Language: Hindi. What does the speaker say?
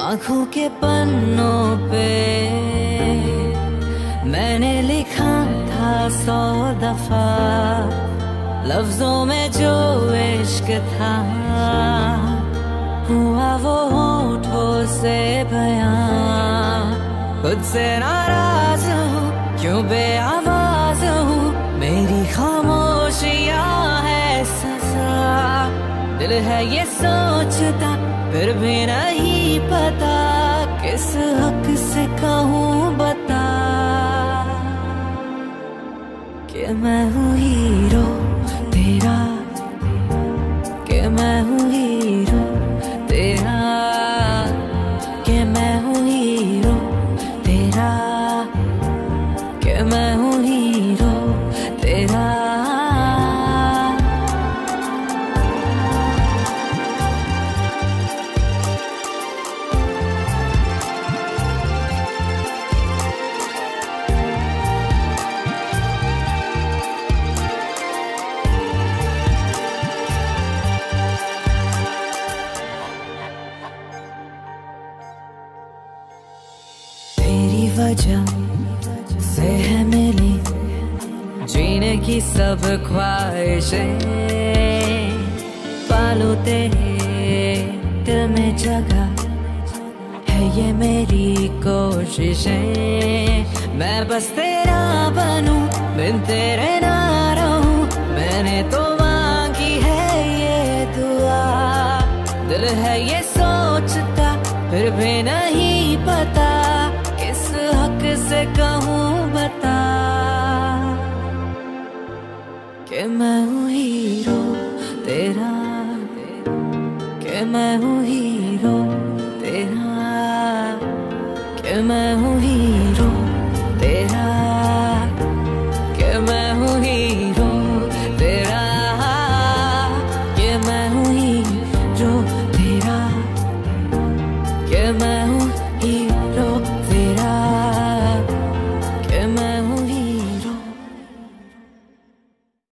आँखों के पन्नों पे मैंने लिखा था 100 दफा, लफ्जों में जो इश्क था हुआ वो होठों से बयां। खुद से नाराज हूँ, क्यों बेआवाज हूँ, मेरी खामोशियाँ है सजा। दिल है ये सोचता फिर भी नहीं पता, किस हक से कहूँ बता कि मैं हूँ हीरो तेरा, कि मैं हूँ हीरो तेरा, कि मैं हूँ हीरो तेरा, कि मैं हूँ हीरो तेरा। वजह से है मिली जीने की सब ख्वाहिशें, पालू तेरे दिल में जगह है ये मेरी कोशिशें। मैं बस तेरा बनूं, बिन तेरे ना रहूं, मैंने तो मांगी है ये दुआ। दिल है ये सोचता फिर भी नहीं पता, किस हक से कहूँ बता कि मैं हूँ हीरो तेरा, कि मैं हूँ हीरो तेरा, कि मैं हूँ हीरो